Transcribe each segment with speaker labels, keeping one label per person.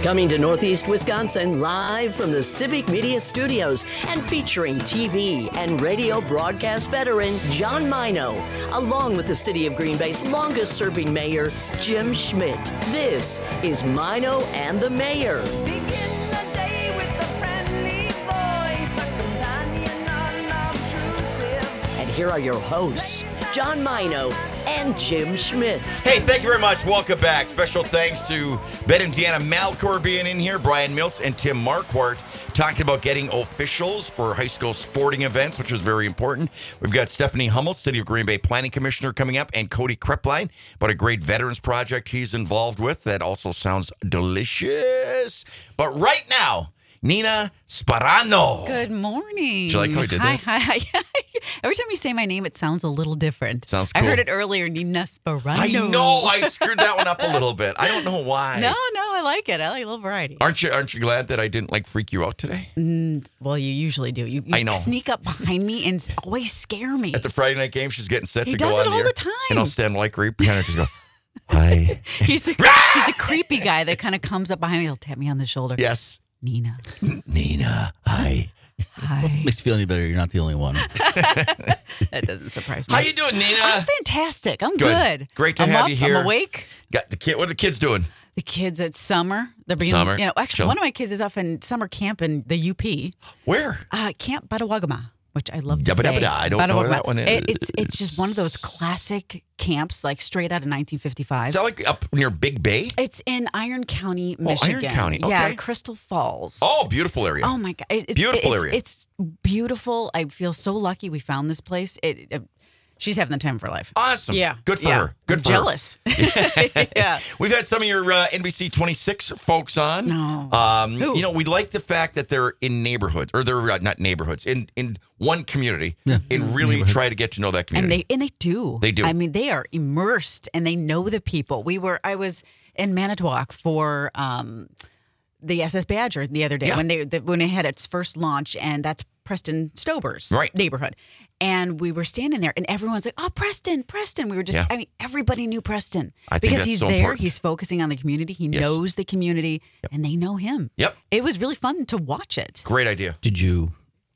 Speaker 1: Coming to Northeast Wisconsin live from the Civic Media Studios and featuring TV and radio broadcast veteran John Mino, along with the City of Green Bay's longest-serving mayor, Jim Schmidt. This is Mino and the Mayor.
Speaker 2: Begin the day with a friendly voice, a companion unobtrusive.
Speaker 1: And here are your hosts, John Mino and Jim Schmidt.
Speaker 3: Hey, thank you very much. Welcome back. Special thanks to Ben and Deanna Malcor being in here, Brian Miltz and Tim Marquardt talking about getting officials for high school sporting events, which is very important. We've got Stephanie Hummel, City of Green Bay Planning Commissioner, coming up, and Cody Krepline about a great veterans project he's involved with. That also sounds delicious. But right now, Nina Sparano.
Speaker 4: Good morning.
Speaker 3: Do you like how I did that?
Speaker 4: Hi. Every time you say my name, it sounds a little different.
Speaker 3: Sounds cool.
Speaker 4: I heard it earlier, Nina Sparano.
Speaker 3: I know. I screwed that one up a little bit. I don't know why.
Speaker 4: No, I like it. I like a little variety.
Speaker 3: Aren't you glad that I didn't freak you out today?
Speaker 4: Well, you usually do. You
Speaker 3: I know.
Speaker 4: sneak up behind me and always scare me.
Speaker 3: At the Friday night game, she's getting set
Speaker 4: He
Speaker 3: to go
Speaker 4: does
Speaker 3: on
Speaker 4: it all
Speaker 3: the air,
Speaker 4: the time.
Speaker 3: and I'll stand right behind her, just go, hi.
Speaker 4: He's the creepy guy that kind of comes up behind me. He'll tap me on the shoulder.
Speaker 3: Yes.
Speaker 4: Nina.
Speaker 3: Nina, hi.
Speaker 4: Hi.
Speaker 5: Makes you feel any better. You're not the only one.
Speaker 4: That doesn't surprise me.
Speaker 3: How you doing, Nina?
Speaker 4: I'm fantastic. I'm good.
Speaker 3: Great to
Speaker 4: I'm
Speaker 3: have
Speaker 4: up,
Speaker 3: you here.
Speaker 4: I'm awake.
Speaker 3: Got the kid. What are the kids doing?
Speaker 4: The kids at summer. They're beginning,
Speaker 3: Summer?
Speaker 4: Actually,
Speaker 3: Chill.
Speaker 4: one of my kids is off in summer camp in the UP.
Speaker 3: Where?
Speaker 4: Camp Badawagama, which I love to say.
Speaker 3: Yabba-dabba-da. I don't know where that one is.
Speaker 4: It's just one of those classic camps, like straight out of 1955.
Speaker 3: Is that like up near Big Bay?
Speaker 4: It's in Iron County,
Speaker 3: Oh,
Speaker 4: Michigan.
Speaker 3: Iron County.
Speaker 4: Yeah,
Speaker 3: Okay.
Speaker 4: Crystal Falls.
Speaker 3: Oh, beautiful area.
Speaker 4: Oh my God!
Speaker 3: Beautiful area.
Speaker 4: It's beautiful. I feel so lucky we found this place. She's having the time of her life.
Speaker 3: Awesome.
Speaker 4: Yeah,
Speaker 3: Good for
Speaker 4: yeah.
Speaker 3: her. Good
Speaker 4: I'm
Speaker 3: for
Speaker 4: jealous. Yeah.
Speaker 3: We've had some of your NBC 26 folks on.
Speaker 4: No. Who?
Speaker 3: We like the fact that they're in neighborhoods, or they're not neighborhoods, in one community, and really try to get to know that community.
Speaker 4: And they do.
Speaker 3: They do.
Speaker 4: I mean, they are immersed and they know the people. I was in Manitowoc for the SS Badger the other day when it had its first launch, and that's Preston Stober's neighborhood. And we were standing there, and everyone's like, "Oh, Preston!" We were just, everybody knew Preston because he's
Speaker 3: so
Speaker 4: there.
Speaker 3: important.
Speaker 4: He's focusing on the community. He knows the community, and they know him.
Speaker 3: Yep.
Speaker 4: It was really fun to watch it.
Speaker 3: Great idea.
Speaker 5: Did you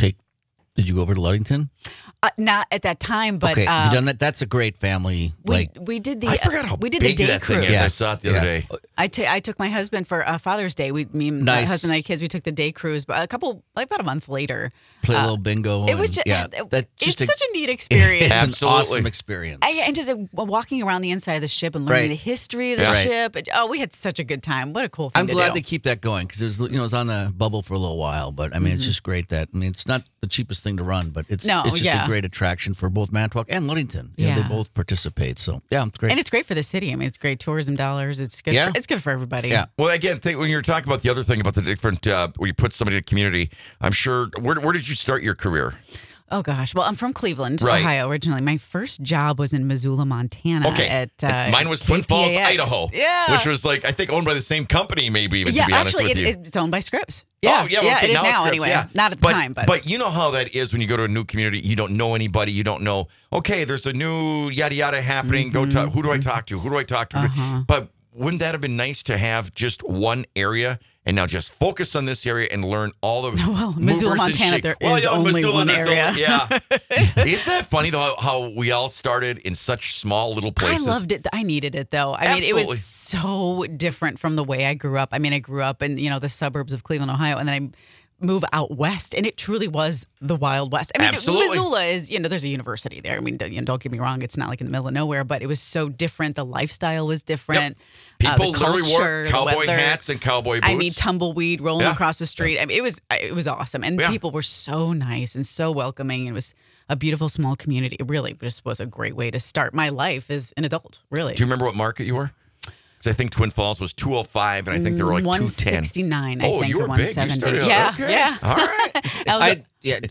Speaker 5: go over to Ludington?
Speaker 4: Not at that time, but
Speaker 5: Okay, you done that? That's a great family.
Speaker 4: we did the
Speaker 3: I forgot how
Speaker 4: we did
Speaker 3: big
Speaker 4: the day
Speaker 3: that thing
Speaker 4: cruise.
Speaker 3: is. I
Speaker 5: Yes.
Speaker 3: saw it the other day.
Speaker 4: I took my husband for Father's Day. Me and my
Speaker 5: Nice.
Speaker 4: husband and my kids, we took the day cruise, but about a month later.
Speaker 5: Play a little bingo.
Speaker 4: It was
Speaker 5: and-
Speaker 4: it's such a neat experience.
Speaker 5: It's an
Speaker 3: Absolutely.
Speaker 5: awesome experience.
Speaker 4: And just walking around the inside of the ship and learning
Speaker 5: Right.
Speaker 4: the history of the
Speaker 5: Right.
Speaker 4: ship. We had such a good time. What a cool thing
Speaker 5: I'm
Speaker 4: to
Speaker 5: glad
Speaker 4: do.
Speaker 5: they keep that going because it was on the bubble for a little while. But I mean, it's just great it's not the cheapest thing to run, but it's just a great attraction for both Manitowoc and Ludington. They both participate. So it's great.
Speaker 4: And it's great for the city. I mean, it's great tourism dollars. It's good.
Speaker 5: Yeah.
Speaker 4: It's good for everybody.
Speaker 5: Yeah.
Speaker 3: Well, again, when you're talking about the other thing about the different, where you put somebody in a community, I'm sure, where did you start your career?
Speaker 4: Oh gosh. Well, I'm from Cleveland,
Speaker 3: Right.
Speaker 4: Ohio originally. My first job was in Missoula, Montana.
Speaker 3: Okay.
Speaker 4: At
Speaker 3: Mine was Twin Falls,
Speaker 4: KPAX.
Speaker 3: Idaho.
Speaker 4: Yeah.
Speaker 3: Which was I think owned by the same company, maybe even,
Speaker 4: Yeah,
Speaker 3: to be honest
Speaker 4: actually,
Speaker 3: with you.
Speaker 4: it's owned by Scripps.
Speaker 3: Oh, yeah, well, okay,
Speaker 4: it is
Speaker 3: now it's
Speaker 4: now
Speaker 3: Scripps,
Speaker 4: anyway.
Speaker 3: yeah.
Speaker 4: Not at the time, but
Speaker 3: But you know how that is when you go to a new community. You don't know anybody. You don't know, okay, there's a new yada yada happening. Go talk. Who do I talk to? Who do I talk to? But wouldn't that have been nice to have just one area and now just focus on this area and learn all the
Speaker 4: Well,
Speaker 3: movers
Speaker 4: Missoula,
Speaker 3: and
Speaker 4: Montana,
Speaker 3: shakers?
Speaker 4: there is only
Speaker 3: Missoula,
Speaker 4: one
Speaker 3: there's
Speaker 4: area.
Speaker 3: only- yeah. Isn't that funny, though, how we all started in such small little places?
Speaker 4: I loved it. I needed it, though. I mean, it
Speaker 3: Absolutely.
Speaker 4: was so different from the way I grew up. I mean, I grew up in, the suburbs of Cleveland, Ohio, and then I moved out west, and it truly was the Wild West. I mean,
Speaker 3: Absolutely.
Speaker 4: Missoula is, there's a university there. I mean, don't get me wrong. It's not like in the middle of nowhere, but it was so different. The lifestyle was different.
Speaker 3: People
Speaker 4: the
Speaker 3: literally wore
Speaker 4: culture, the
Speaker 3: cowboy
Speaker 4: weather.
Speaker 3: hats and cowboy boots.
Speaker 4: I mean, tumbleweed rolling
Speaker 3: Yeah.
Speaker 4: across the street. I mean, it was awesome, and people were so nice and so welcoming. It was a beautiful small community. It really just was a great way to start my life as an adult. Really.
Speaker 3: Do you remember what market you were? Because I think Twin Falls was 205, and I think they were like 210.
Speaker 4: 169, I
Speaker 3: Oh,
Speaker 4: think,
Speaker 3: you
Speaker 4: or
Speaker 3: were big. You
Speaker 4: 170.
Speaker 3: started- okay.
Speaker 4: Yeah.
Speaker 3: All right.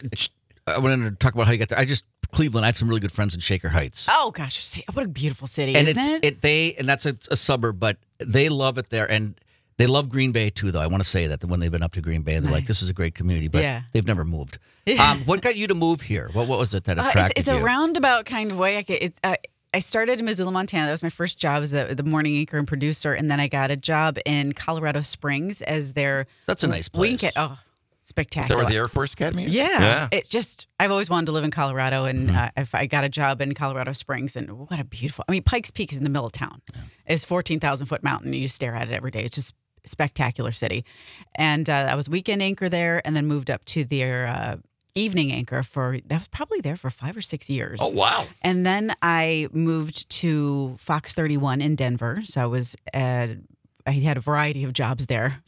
Speaker 5: I wanted to talk about how you got there. Cleveland. I had some really good friends in Shaker Heights.
Speaker 4: Oh gosh, see, what a beautiful city,
Speaker 5: And
Speaker 4: isn't it?
Speaker 5: and that's a suburb, but they love it there, and they love Green Bay too. Though I want to say that when they've been up to Green Bay, they're like, "This is a great community," but they've never moved. What got you to move here? What was it that attracted
Speaker 4: It's
Speaker 5: you?
Speaker 4: a roundabout kind of way. I started in Missoula, Montana. That was my first job as the morning anchor and producer, and then I got a job in Colorado Springs as their.
Speaker 5: That's a nice place.
Speaker 3: Is
Speaker 4: Spectacular.
Speaker 3: that where the Air Force Academy is?
Speaker 4: Yeah. I've always wanted to live in Colorado, and if I got a job in Colorado Springs, and what a beautiful, Pikes Peak is in the middle of town. Yeah. It's 14,000-foot mountain, and you stare at it every day. It's just a spectacular city. And I was weekend anchor there, and then moved up to their evening anchor that was probably there for 5 or 6 years.
Speaker 3: Oh, wow.
Speaker 4: And then I moved to Fox 31 in Denver. So I was I had a variety of jobs there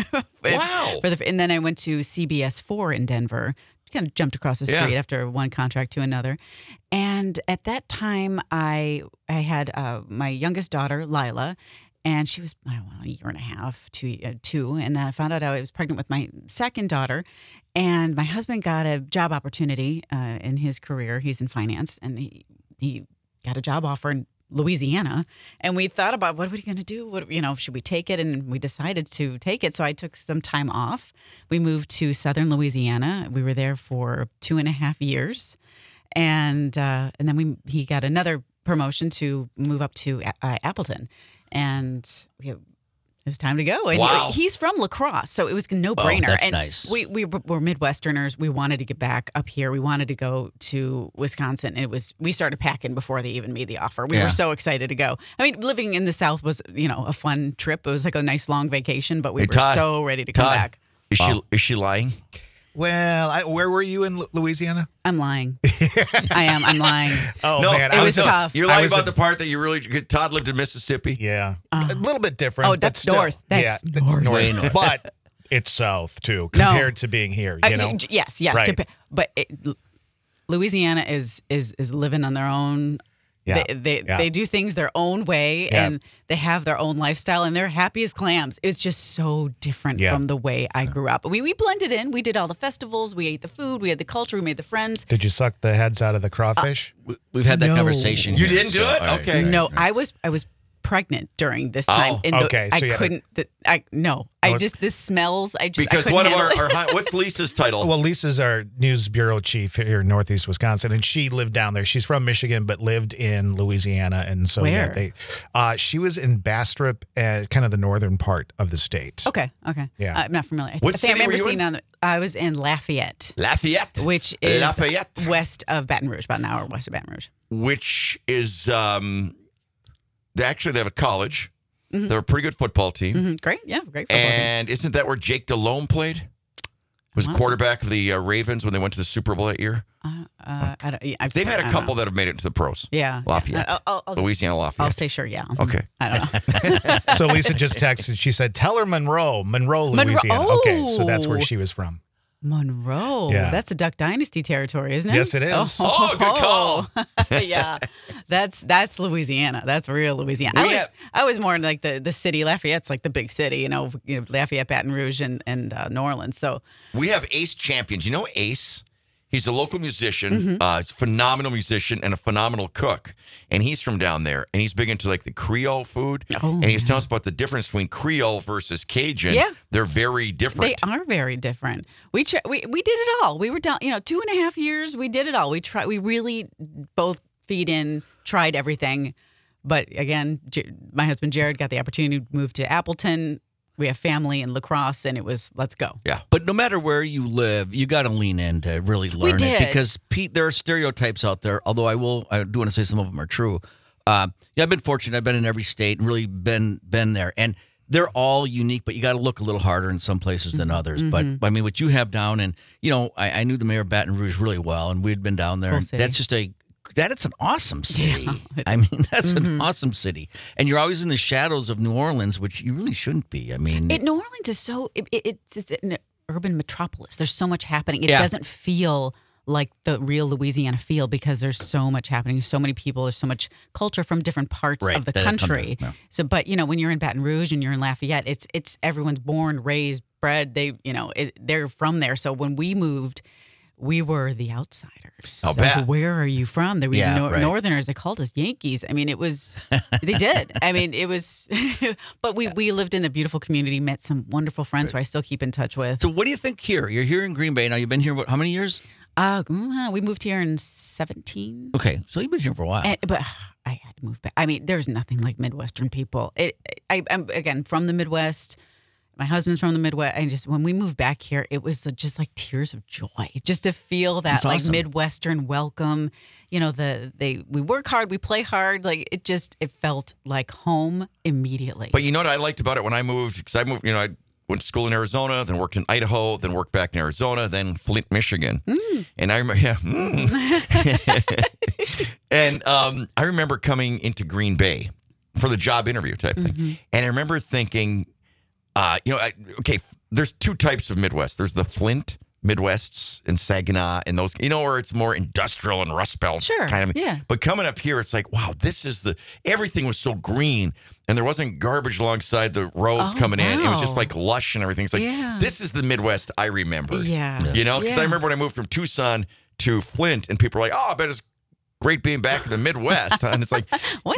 Speaker 3: Wow.
Speaker 4: And then I went to CBS 4 in Denver. Kind of jumped across the street after one contract to another. And at that time, I had my youngest daughter, Lila, and she was, a year and a half, two. And then I found out I was pregnant with my second daughter. And my husband got a job opportunity in his career. He's in finance, and he got a job offer in Louisiana. And we thought about, what are we going to do? Should we take it? And we decided to take it. So I took some time off. We moved to southern Louisiana. We were there for 2.5 years. And then he got another promotion to move up to Appleton. And it was time to go. And
Speaker 3: wow.
Speaker 4: He's from La Crosse, so it was a no-brainer.
Speaker 5: Oh, that's
Speaker 4: and
Speaker 5: nice.
Speaker 4: We were Midwesterners. We wanted to get back up here. We wanted to go to Wisconsin. We started packing before they even made the offer. We were so excited to go. Living in the South was, a fun trip. It was like a nice long vacation, but we were so ready to come back.
Speaker 3: Is she lying?
Speaker 6: Well, where were you in Louisiana?
Speaker 4: I'm lying. I am. I'm lying.
Speaker 6: Oh,
Speaker 3: no,
Speaker 6: man.
Speaker 4: It was tough.
Speaker 3: You're lying about the part that Todd lived in Mississippi?
Speaker 6: Yeah. A little bit different.
Speaker 4: Oh, that's north. That's north.
Speaker 5: Way north.
Speaker 6: But it's south, too, compared to being here, you know?
Speaker 4: Yes.
Speaker 6: Right.
Speaker 4: But Louisiana is living on their own.
Speaker 6: Yeah.
Speaker 4: They do things their own way, and they have their own lifestyle, and they're happy as clams. It's just so different from the way I grew up. We blended in. We did all the festivals. We ate the food. We had the culture. We made the friends.
Speaker 6: Did you suck the heads out of the crawfish?
Speaker 5: We've had that conversation.
Speaker 3: You
Speaker 5: here,
Speaker 3: didn't do it?
Speaker 5: Right,
Speaker 3: okay.
Speaker 5: right,
Speaker 4: No,
Speaker 5: right.
Speaker 4: I was pregnant during this time.
Speaker 6: Oh, okay. So
Speaker 4: I couldn't. The smells.
Speaker 3: Because one of our what's Lisa's title?
Speaker 6: Well, Lisa's our news bureau chief here in Northeast Wisconsin, and she lived down there. She's from Michigan, but lived in Louisiana, and so
Speaker 4: where?
Speaker 6: She was in Bastrop, kind of the northern part of the state.
Speaker 4: Okay.
Speaker 6: Yeah.
Speaker 4: I'm not familiar.
Speaker 3: What city
Speaker 4: I remember
Speaker 3: were you in?
Speaker 4: I was in Lafayette.
Speaker 3: Lafayette,
Speaker 4: which is
Speaker 3: Lafayette.
Speaker 4: west of Baton Rouge, about an hour west of Baton Rouge.
Speaker 3: Which is they have a college. Mm-hmm. They're a pretty good football team.
Speaker 4: Mm-hmm. Great football team.
Speaker 3: And isn't that where Jake Delhomme played? Was quarterback of the Ravens when they went to the Super Bowl that year? They've had a couple that have made it to the pros.
Speaker 4: Yeah.
Speaker 3: Lafayette. Louisiana Lafayette.
Speaker 4: I'll say sure, yeah.
Speaker 3: Okay.
Speaker 4: I don't know.
Speaker 6: So Lisa just texted. She said, tell her Monroe, Louisiana.
Speaker 4: Oh.
Speaker 6: Okay, so that's where she was from.
Speaker 4: Monroe.
Speaker 6: Yeah.
Speaker 4: That's a Duck Dynasty territory, isn't it?
Speaker 6: Yes, it is.
Speaker 3: Oh, good call.
Speaker 4: Yeah. That's Louisiana. That's real Louisiana. I was more like the city. Lafayette's like the big city, Lafayette, Baton Rouge, and New Orleans. So
Speaker 3: we have Ace Champions. You know Ace? He's a local musician, phenomenal musician, and a phenomenal cook. And he's from down there, and he's big into like the Creole food. Oh, and he's telling us about the difference between Creole versus Cajun. Yeah. They're very different.
Speaker 4: They are very different. We did it all. We were down, 2.5 years. We did it all. We really both feed in, tried everything. But again, my husband Jared got the opportunity to move to Appleton. We have family in La Crosse, and it was, let's go.
Speaker 5: Yeah. But no matter where you live, you got to lean in to really learn it. Because, Pete, there are stereotypes out there, although I do want to say some of them are true. I've been fortunate. I've been in every state and really been there. And they're all unique, but you got to look a little harder in some places than others. Mm-hmm. But, what you have down, and, I knew the mayor of Baton Rouge really well, and we'd been down there. And that's just it's an awesome city.
Speaker 4: Yeah,
Speaker 5: that's an awesome city. And you're always in the shadows of New Orleans, which you really shouldn't be.
Speaker 4: New Orleans is so, it's an urban metropolis. There's so much happening. It doesn't feel like the real Louisiana feel because there's so much happening. There's so many people. There's so much culture from different parts of the country. Yeah. So, but, when you're in Baton Rouge and you're in Lafayette, it's everyone's born, raised, bred. They're from there. So when we moved, we were the outsiders.
Speaker 3: I'll bet.
Speaker 4: Where are you from? They were Northerners. They called us Yankees. It was, they did. It was, but we lived in a beautiful community, met some wonderful friends who I still keep in touch with.
Speaker 5: So what do you think here? You're here in Green Bay now. You've been here, how many years?
Speaker 4: We moved here in 17.
Speaker 5: Okay, so you've been here for a while.
Speaker 4: But I had to move back. I mean, there's nothing like Midwestern people. I'm again from the Midwest. My husband's from the Midwest. And just when we moved back here, it was just like tears of joy, just to feel that
Speaker 5: That's
Speaker 4: like
Speaker 5: awesome.
Speaker 4: Midwestern welcome. You know, we work hard, we play hard. Like it felt like home immediately.
Speaker 3: But you know what I liked about it when I moved? Because I moved, I went to school in Arizona, then worked in Idaho, then worked back in Arizona, then Flint, Michigan. And I remember, and I remember coming into Green Bay for the job interview type thing. And I remember thinking, okay, there's two types of Midwest. There's the Flint Midwests and Saginaw and those, where it's more industrial and Rust Belt kind of.
Speaker 4: Yeah.
Speaker 3: But coming up here, it's like, wow, everything was so green and there wasn't garbage alongside the roads coming in. It was just like lush and everything. It's like, this is the Midwest I remember.
Speaker 4: Yeah.
Speaker 3: Because I remember when I moved from Tucson to Flint and people were like, oh, I bet it's great being back in the Midwest. And it's like,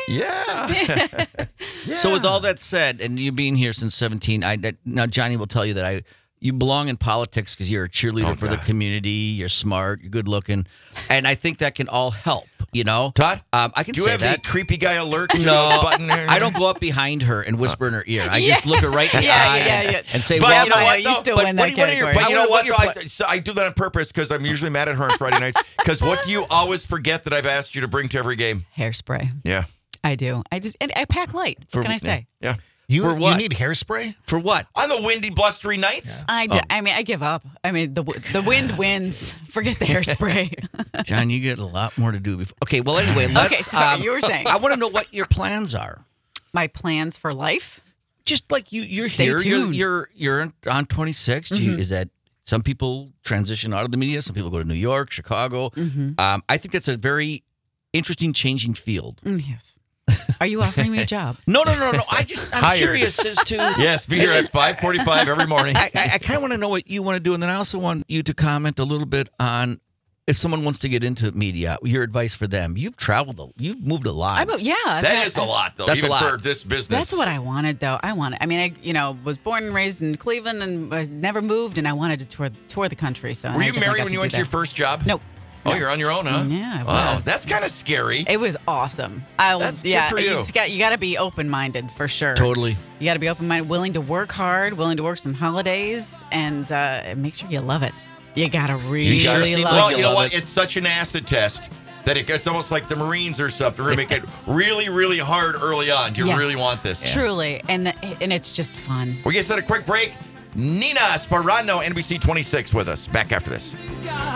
Speaker 3: yeah.
Speaker 5: So with all that said, and you being here since 17, now Johnny will tell you that you belong in politics because you're a cheerleader for the community. You're smart. You're good looking, and I think that can all help.
Speaker 3: Todd,
Speaker 5: I can
Speaker 3: do you
Speaker 5: say
Speaker 3: have
Speaker 5: that.
Speaker 3: the creepy guy alert?
Speaker 5: No,
Speaker 3: button there?
Speaker 5: I don't go up behind her and whisper in her ear. I just look her right in the eye and say,
Speaker 3: But
Speaker 5: "Well,
Speaker 3: you know what,
Speaker 4: you still win that category.
Speaker 3: But you know what? I do that on purpose because I'm usually mad at her on Friday nights. Because what do you always forget that I've asked you to bring to every game?
Speaker 4: Hairspray.
Speaker 3: Yeah.
Speaker 4: I do. I pack light. What can I say?
Speaker 3: Yeah.
Speaker 6: You
Speaker 5: what?
Speaker 6: need hairspray?
Speaker 5: For what?
Speaker 3: On the windy, blustery nights?
Speaker 4: I do. I mean, I give up. I mean, the wind wins. Forget the hairspray.
Speaker 5: John, you get a lot more to do. Okay, well, anyway, let's.
Speaker 4: Okay, sorry, you were saying.
Speaker 5: I want to know what your plans are.
Speaker 4: My plans for life?
Speaker 5: Just like you're
Speaker 4: Stay
Speaker 5: here.
Speaker 4: tuned.
Speaker 5: You're on 26. Is that some people transition out of the media? Some people go to New York, Chicago. I think that's a very interesting, changing field.
Speaker 4: Yes. Are you offering me a job?
Speaker 5: No. I'm curious as to.
Speaker 3: Yes, be here at 5:45 every morning.
Speaker 5: I kind of want to know what you want to do, and then I also want you to comment a little bit on if someone wants to get into media, your advice for them. You've traveled, you've moved a lot.
Speaker 3: That is a lot, though.
Speaker 5: That's
Speaker 3: even
Speaker 5: a lot
Speaker 3: for this business.
Speaker 4: That's what I wanted, though. I was born and raised in Cleveland and I never moved, and I wanted to tour the country. So
Speaker 3: were you married when you went to your first job?
Speaker 4: Nope.
Speaker 3: Oh, you're on your own, huh?
Speaker 4: Yeah, I
Speaker 3: Wow,
Speaker 4: was.
Speaker 3: that's kind of scary.
Speaker 4: It was awesome.
Speaker 3: That's good for you.
Speaker 4: You got to be open-minded for sure.
Speaker 5: Totally.
Speaker 4: You got to be open-minded, willing to work hard, willing to work some holidays, and make sure you love it. You got to really
Speaker 5: sure seem
Speaker 4: love
Speaker 3: Well,
Speaker 4: it.
Speaker 3: you know
Speaker 5: love
Speaker 3: what?
Speaker 5: it.
Speaker 3: It's such an acid test that it's almost like the Marines or something. We're going to make it really, really hard early on. Do you
Speaker 4: Yeah.
Speaker 3: really want this?
Speaker 4: Truly, and it's just fun.
Speaker 3: We're going to set a quick break. Nina Sparano, NBC 26 with us. Back after this.
Speaker 2: So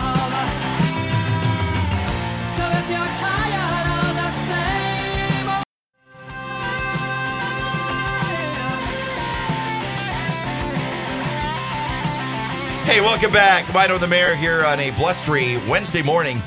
Speaker 2: if you're tired of the same old
Speaker 3: Hey, welcome back. Mino the Mayor here on a blustery Wednesday morning.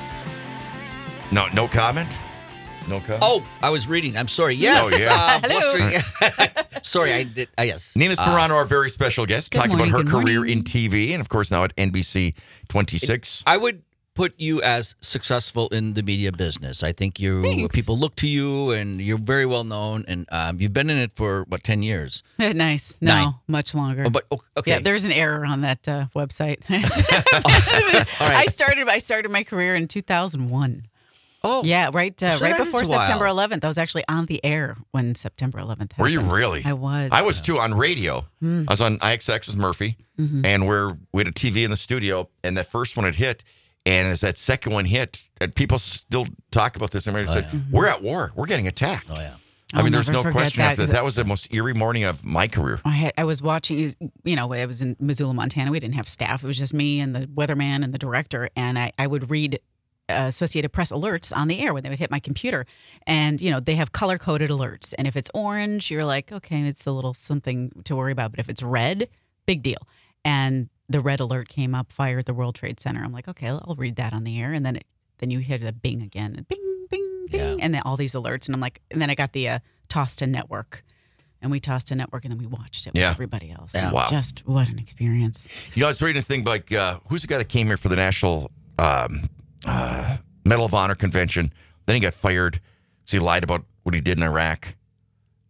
Speaker 3: No comment? No comment?
Speaker 5: Oh, I was reading. I'm sorry. Yes.
Speaker 3: Oh, yeah.
Speaker 5: Blustering. Sorry, I did. Yes.
Speaker 3: Nina Sparano, our very special guest,
Speaker 4: Good
Speaker 3: talking
Speaker 4: morning,
Speaker 3: about her
Speaker 4: good
Speaker 3: career
Speaker 4: morning.
Speaker 3: in TV and, of course, now at NBC 26.
Speaker 5: I would put you as successful in the media business. I think
Speaker 4: Thanks.
Speaker 5: people look to you, and you're very well known, and you've been in it for, 10 years?
Speaker 4: Nice. No,
Speaker 5: 9.
Speaker 4: much longer.
Speaker 5: Oh, but okay.
Speaker 4: Yeah, there's an error on that website.
Speaker 5: All right.
Speaker 4: I started my career in 2001.
Speaker 5: Oh,
Speaker 4: Yeah, right
Speaker 5: that
Speaker 4: before
Speaker 5: is a while.
Speaker 4: September 11th. I was actually on the air when September 11th happened.
Speaker 3: Were you really?
Speaker 4: I was.
Speaker 3: I was too on radio. I was on IXX with Murphy, and we had a TV in the studio, and that first one had hit. And as that second one hit, and people still talk about this. Everybody said, "We're at war. We're getting attacked."
Speaker 5: Oh, yeah.
Speaker 3: I mean,
Speaker 4: I'll
Speaker 3: there's
Speaker 4: never
Speaker 3: no
Speaker 4: forget
Speaker 3: question
Speaker 4: that,
Speaker 3: after that.
Speaker 4: 'cause
Speaker 3: That was the most eerie morning of my career.
Speaker 4: I was watching, I was in Missoula, Montana. We didn't have staff. It was just me and the weatherman and the director. And I would read Associated Press alerts on the air when they would hit my computer. And, they have color-coded alerts. And if it's orange, you're like, okay, it's a little something to worry about. But if it's red, big deal. And the red alert came up, fire at the World Trade Center. I'm like, okay, I'll read that on the air. And then you hear the bing again. And bing, bing, bing.
Speaker 5: Yeah.
Speaker 4: And then all these alerts. And I'm like, and then I got the tossed to network. And we tossed a network, and then we watched it with everybody else.
Speaker 5: Yeah.
Speaker 4: And
Speaker 3: Wow.
Speaker 4: Just what an experience.
Speaker 3: I was reading a thing like, who's the guy that came here for the National Medal of Honor convention? Then he got fired because he lied about what he did in Iraq.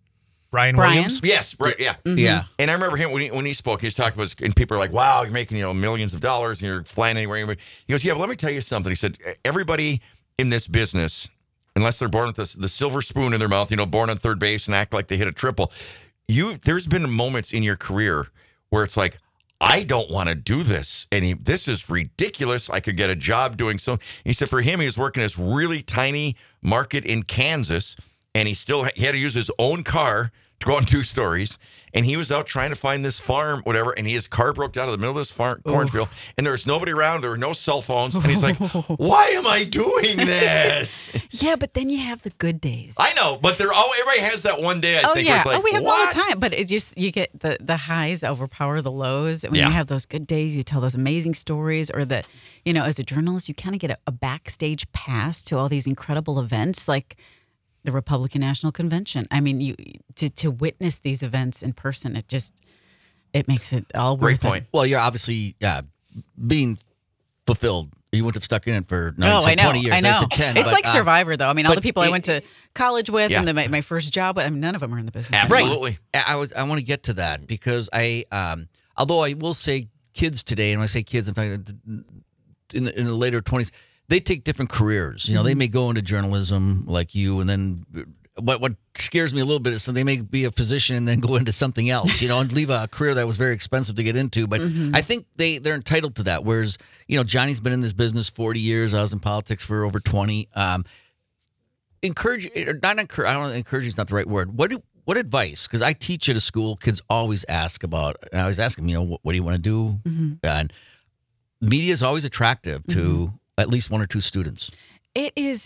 Speaker 6: Brian
Speaker 4: Brian?
Speaker 6: Williams.
Speaker 3: Yes, right. Yeah.
Speaker 5: Yeah.
Speaker 3: And I remember him when he spoke. He was talking about, and people are like, "Wow, you're making millions of dollars, and you're flying anywhere." He goes, "Yeah, but let me tell you something." He said, "Everybody in this business, unless they're born with the silver spoon in their mouth, born on third base and act like they hit a triple, there's been moments in your career where it's like, I don't want to do this. And this is ridiculous. I could get a job doing so." He said for him, he was working this really tiny market in Kansas, and he had to use his own car to go on 2 stories. And he was out trying to find this farm, whatever, and his car broke down in the middle of this cornfield, and there was nobody around. There were no cell phones. And he's like, why am I doing this?
Speaker 4: Yeah, but then you have the good days.
Speaker 3: I know, but everybody has that one day, I think, where it's like,
Speaker 4: we have
Speaker 3: what?
Speaker 4: all the time. But you get the highs overpower the lows. When
Speaker 3: Yeah.
Speaker 4: you have those good days, you tell those amazing stories, or as a journalist, you kind of get a backstage pass to all these incredible events, like the Republican National Convention. I mean, to witness these events in person, it makes it all
Speaker 3: Great
Speaker 4: worth
Speaker 3: point.
Speaker 4: it.
Speaker 5: Well, you're obviously being fulfilled. You wouldn't have stuck in it for
Speaker 4: I know.
Speaker 5: 20 years.
Speaker 4: I know.
Speaker 5: said 10.
Speaker 4: It's
Speaker 5: but,
Speaker 4: like Survivor, though. I mean, all the people I went to college with
Speaker 3: Yeah.
Speaker 4: and my first job, none of them are in the business.
Speaker 3: Absolutely.
Speaker 5: I want to get to that because although I will say kids today, and when I say kids, in fact, in the later 20s, they take different careers. They may go into journalism like you, and then what scares me a little bit is that they may be a physician and then go into something else, and leave a career that was very expensive to get into. But I think they're entitled to that. Whereas, Johnny's been in this business 40 years. I was in politics for over 20. Encourage, or not encourage, I don't know, encourage is not the right word. What advice? Because I teach at a school, kids always ask about, and I always ask them, what do you want to do? And media is always attractive to at least 1 or 2 students.
Speaker 4: It is.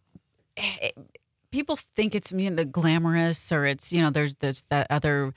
Speaker 4: People think it's glamorous, or it's there's that other.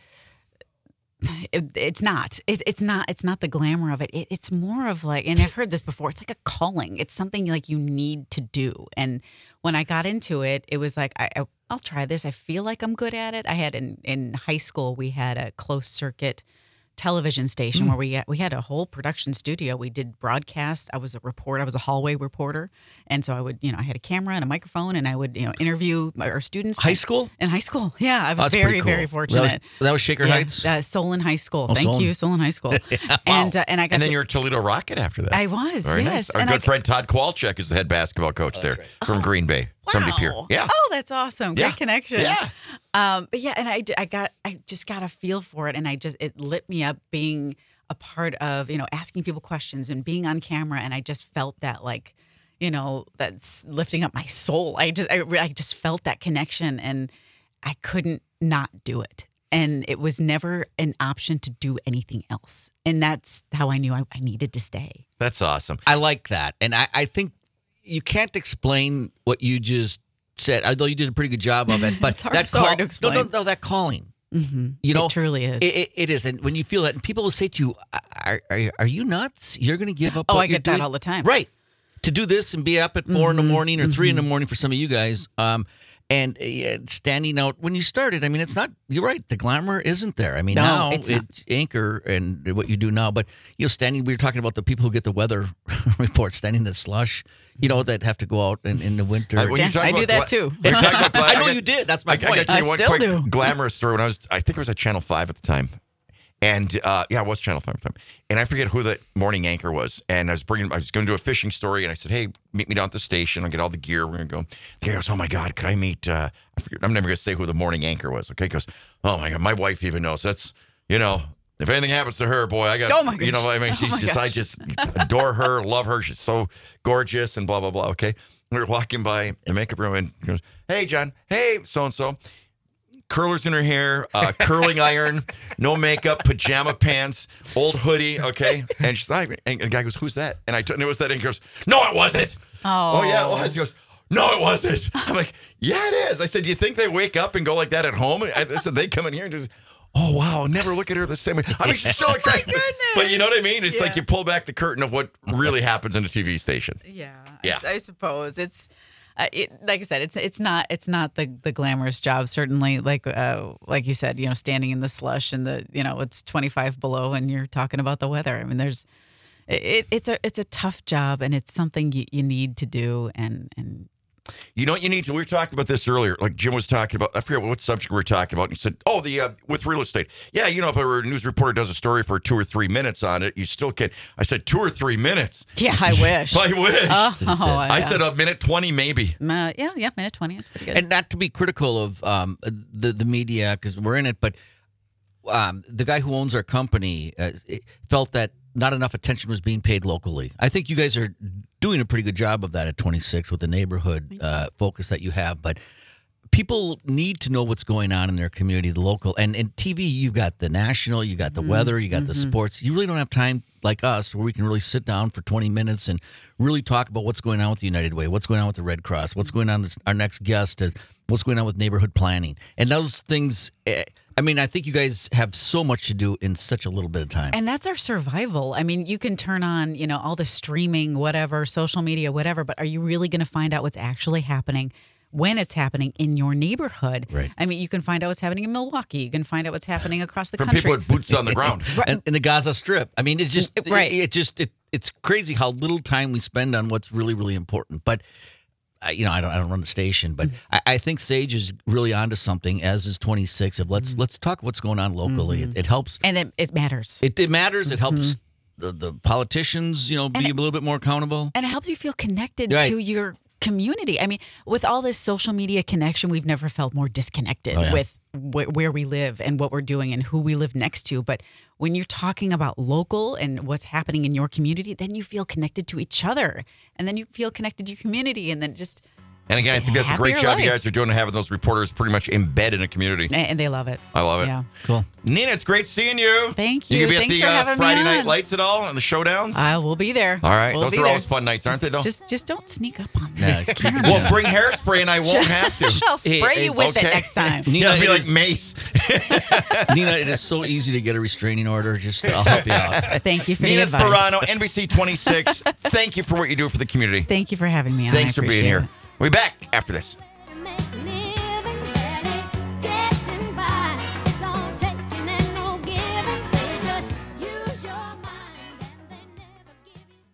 Speaker 4: It's not. It's not the glamour of it. It's more of like, and I've heard this before. It's like a calling. It's something like you need to do. And when I got into it, it was like I'll try this. I feel like I'm good at it. I had in high school we had a closed circuit television station where we had a whole production studio. We did broadcast. I was a reporter. I was a hallway reporter, and so I would, I had a camera and a microphone, and I would, interview our students.
Speaker 5: High school?
Speaker 4: In high school, yeah. I was
Speaker 5: That's
Speaker 4: very,
Speaker 5: pretty cool.
Speaker 4: very fortunate.
Speaker 5: That was Shaker Heights?
Speaker 4: Solon High School.
Speaker 5: Oh,
Speaker 4: Thank
Speaker 5: Solon.
Speaker 4: you, Solon High School.
Speaker 3: Wow.
Speaker 4: And I got
Speaker 3: And then you're a Toledo Rocket after that.
Speaker 4: I was,
Speaker 3: Very
Speaker 4: yes.
Speaker 3: nice. Our
Speaker 4: And
Speaker 3: good friend Todd Kowalczyk is the head basketball coach there from Green Bay, from De Pere.
Speaker 4: Wow.
Speaker 3: Yeah.
Speaker 4: Oh, that's awesome. Great
Speaker 3: Yeah.
Speaker 4: connection.
Speaker 3: Yeah.
Speaker 4: But yeah, and I just got a feel for it, and it lit me up being a part of, asking people questions and being on camera, and I just felt that that's lifting up my soul. I just felt that connection, and I couldn't not do it. And it was never an option to do anything else. And that's how I knew I needed to stay.
Speaker 3: That's awesome.
Speaker 5: I like that. And I think you can't explain what you just said, although you did a pretty good job of it. But
Speaker 4: It's hard to explain.
Speaker 5: No, that calling.
Speaker 4: Mm-hmm.
Speaker 5: It
Speaker 4: truly is.
Speaker 5: It is. And when you feel that, and people will say to you, are you nuts? You're going to give up
Speaker 4: Oh,
Speaker 5: what
Speaker 4: I
Speaker 5: you're
Speaker 4: get that
Speaker 5: doing?"
Speaker 4: all the time.
Speaker 5: Right. To do this and be up at 4 in the morning or 3 in the morning for some of you guys. And standing out when you started, I mean, it's not, you're right, the glamour isn't there. I mean,
Speaker 4: No,
Speaker 5: now
Speaker 4: it's not.
Speaker 5: it's Anchor and what you do now, but, standing, we were talking about the people who get the weather reports, standing in the slush, that have to go out in the winter.
Speaker 3: When you
Speaker 4: Yeah,
Speaker 3: talk
Speaker 4: I
Speaker 3: about
Speaker 4: do that too.
Speaker 3: when you talk about
Speaker 5: I know you did. That's my
Speaker 3: I
Speaker 5: point.
Speaker 3: got to tell you
Speaker 4: I
Speaker 3: one
Speaker 4: still
Speaker 3: quick
Speaker 4: do.
Speaker 3: glamorous story. When I think it was at Channel 5 at the time. And it was Channel 5 at the time. And I forget who the morning anchor was. And I was going to do a fishing story. And I said, hey, meet me down at the station. I'll get all the gear. We're going to go. The guy goes, oh my God, could I meet, I forget, I'm never going to say who the morning anchor was. Okay. He goes, oh my God, my wife even knows. That's, if anything happens to her, boy, I got,
Speaker 4: Oh my gosh.
Speaker 3: I mean, she's
Speaker 4: Oh my
Speaker 3: just, I
Speaker 4: gosh.
Speaker 3: just adore her, love her. She's so gorgeous and blah, blah, blah. Okay. We were walking by the makeup room and he goes, hey, John, hey, so-and-so. Curlers in her hair, curling iron, no makeup, pajama pants, old hoodie, okay? And she's like, and the guy goes, who's that? And and it was that, and he goes, no, it wasn't.
Speaker 4: Oh.
Speaker 3: Yeah, it was. He goes, no, it wasn't. I'm like, yeah, it is. I said, do you think they wake up and go like that at home? And I said, they come in here and just, oh, wow, never look at her the same way. I mean, she's still attractive. But you know what I mean? It's like you pull back the curtain of what really happens in a TV station.
Speaker 4: Yeah,
Speaker 3: Yeah.
Speaker 4: I suppose it's like I said, it's not the glamorous job. Certainly, like you said, standing in the slush and it's 25 below, and you're talking about the weather. I mean, it's a tough job, and it's something you need to do, and
Speaker 3: You know what you need to? We were talking about this earlier. Like Jim was talking about, I forget what subject we were talking about. And he said, with real estate. Yeah, if a news reporter does a story for 2 or 3 minutes on it, you still can. I said 2 or 3 minutes.
Speaker 4: Yeah, I wish.
Speaker 3: I wish. I
Speaker 4: Yeah.
Speaker 3: said a minute 20 maybe.
Speaker 4: Yeah, minute 20. That's pretty good.
Speaker 5: And not to be critical of the media because we're in it, but the guy who owns our company felt that not enough attention was being paid locally. I think you guys are doing a pretty good job of that at 26 with the neighborhood focus that you have. But people need to know what's going on in their community, the local. And in TV, you've got the national, you got the weather, you got the sports. You really don't have time like us where we can really sit down for 20 minutes and really talk about what's going on with the United Way, what's going on with the Red Cross, what's going on with our next guest, what's going on with neighborhood planning. And those things, I think you guys have so much to do in such a little bit of time.
Speaker 4: And that's our survival. I mean, you can turn on, all the streaming, whatever, social media, whatever, but are you really going to find out what's actually happening when it's happening in your neighborhood?
Speaker 5: Right.
Speaker 4: I mean, you can find out what's happening in Milwaukee. You can find out what's happening across the
Speaker 3: From
Speaker 4: country.
Speaker 3: people with boots on the ground.
Speaker 5: And in the Gaza Strip. I mean, it's just
Speaker 4: Right.
Speaker 5: It's crazy how little time we spend on what's really, really important. But I don't run the station, but I think Sage is really onto something. As is 26. Of let's talk what's going on locally. It helps,
Speaker 4: And it matters.
Speaker 5: it matters. It helps the politicians, be a little bit more accountable.
Speaker 4: And it helps you feel connected
Speaker 5: Right.
Speaker 4: to your community. I mean, with all this social media connection, we've never felt more disconnected with where we live and what we're doing and who we live next to. But when you're talking about local and what's happening in your community, then you feel connected to each other. And then you feel connected to your community. And then just...
Speaker 3: And again, I think that's a great
Speaker 4: Happier
Speaker 3: job you
Speaker 4: life.
Speaker 3: guys are doing, having those reporters pretty much embedded in a community.
Speaker 4: And they love it.
Speaker 3: I love it.
Speaker 4: Yeah.
Speaker 5: Cool.
Speaker 3: Nina, it's great seeing you.
Speaker 4: Thank
Speaker 3: You
Speaker 4: you.
Speaker 3: gonna be
Speaker 4: Thanks
Speaker 3: at
Speaker 4: for
Speaker 3: the
Speaker 4: having
Speaker 3: Friday
Speaker 4: me
Speaker 3: Night
Speaker 4: on.
Speaker 3: Lights at all and the showdowns?
Speaker 4: We'll be there.
Speaker 3: All right.
Speaker 4: We'll
Speaker 3: Those
Speaker 4: be
Speaker 3: are
Speaker 4: there.
Speaker 3: always fun nights, aren't they, though?
Speaker 4: Just don't sneak up on
Speaker 5: Yeah,
Speaker 4: me.
Speaker 5: keep-
Speaker 3: Well, bring hairspray and I won't have to.
Speaker 4: I'll spray you with
Speaker 3: okay.
Speaker 4: it next time.
Speaker 3: Yeah, it'll be
Speaker 5: it
Speaker 3: like
Speaker 5: is-
Speaker 3: Mace.
Speaker 5: Nina, it is so easy to get a restraining order. Just I'll help you out.
Speaker 4: Thank you for
Speaker 3: Nina
Speaker 4: the advice.
Speaker 3: Sperano, NBC 26. Thank you for what you do for the community.
Speaker 4: Thank you for having me on.
Speaker 3: Thanks
Speaker 4: I
Speaker 3: for being
Speaker 4: appreciate
Speaker 3: here.
Speaker 4: it.
Speaker 3: We'll be back after this.
Speaker 7: Make a living, barely getting by. It's all taking and no giving. They just use your mind and they never give you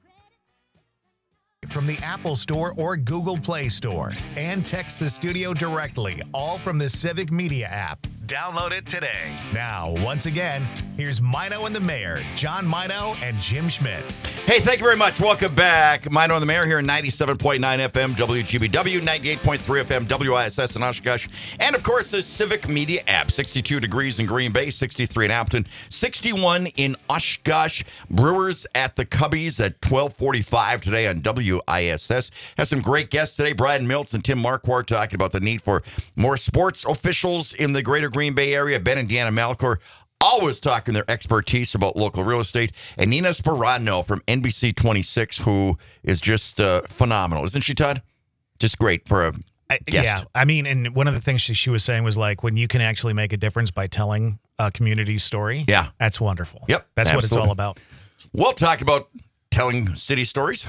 Speaker 7: credit.
Speaker 6: From the Apple Store or Google Play Store, and text the studio directly, all from the Civic Media app. Download it today. Now, once again, here's Mino and the Mayor, John Mino and Jim Schmidt.
Speaker 3: Hey, thank you very much. Welcome back. Mino and the Mayor here in 97.9 FM WGBW, 98.3 FM WISS in Oshkosh, and of course the Civic Media app. 62 degrees in Green Bay, 63 in Appleton, 61 in Oshkosh. Brewers at the Cubbies at 12:45 today on WISS. Has some great guests today. Brian Miltz and Tim Marquardt talking about the need for more sports officials in the greater Green Bay area. Ben and Deanna Malcor always talking their expertise about local real estate. And Nina Sperano from NBC 26, who is just phenomenal. Isn't she, Todd? Just great for a guest.
Speaker 6: Yeah, I mean, and one of the things she was saying was like when you can actually make a difference by telling a community's story.
Speaker 3: Yeah.
Speaker 6: That's wonderful.
Speaker 3: Yep,
Speaker 6: That's what it's
Speaker 3: absolutely.
Speaker 6: all about.
Speaker 3: We'll talk about telling city stories.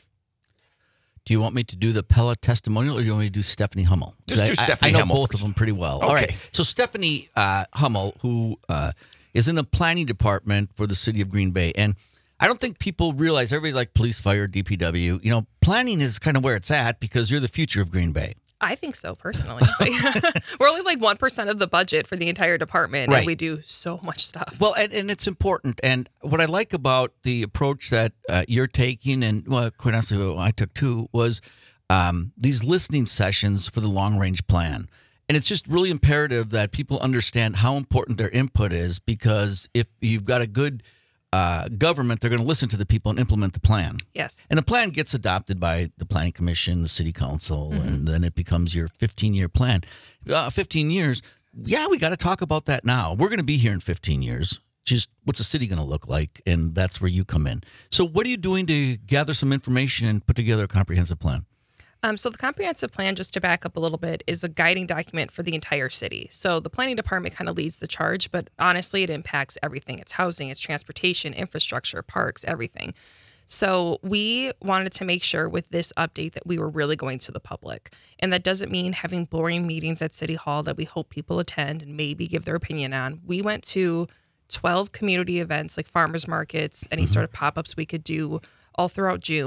Speaker 5: Do you want me to do the Pella testimonial or do you want me to do Stephanie Hummel?
Speaker 3: Just do Stephanie
Speaker 5: I know
Speaker 3: Hummel
Speaker 5: both
Speaker 3: first.
Speaker 5: of them pretty well.
Speaker 3: Okay.
Speaker 5: All right. So Stephanie Hummel, who is in the planning department for the city of Green Bay. And I don't think people realize, everybody's like police, fire, DPW. Planning is kind of where it's at because you're the future of Green Bay.
Speaker 8: I think so, personally. We're only like 1% of the budget for the entire department,
Speaker 5: Right.
Speaker 8: and we do so much stuff.
Speaker 5: Well, and it's important. And what I like about the approach that you're taking, and well, quite honestly, what I took too, was these listening sessions for the long range plan. And it's just really imperative that people understand how important their input is, because if you've got a good government, they're going to listen to the people and implement the plan.
Speaker 8: Yes.
Speaker 5: And the plan gets adopted by the planning commission, the city council, and then it becomes your 15-year plan. 15 years, yeah, we got to talk about that now. We're going to be here in 15 years. Just what's the city going to look like? And that's where you come in. So what are you doing to gather some information and put together a comprehensive plan?
Speaker 8: So the comprehensive plan, just to back up a little bit, is a guiding document for the entire city. So the planning department kind of leads the charge, but honestly, it impacts everything. It's housing, it's transportation, infrastructure, parks, everything. So we wanted to make sure with this update that we were really going to the public. And that doesn't mean having boring meetings at City Hall that we hope people attend and maybe give their opinion on. We went to 12 community events like farmers markets, any sort of pop-ups we could do all throughout June.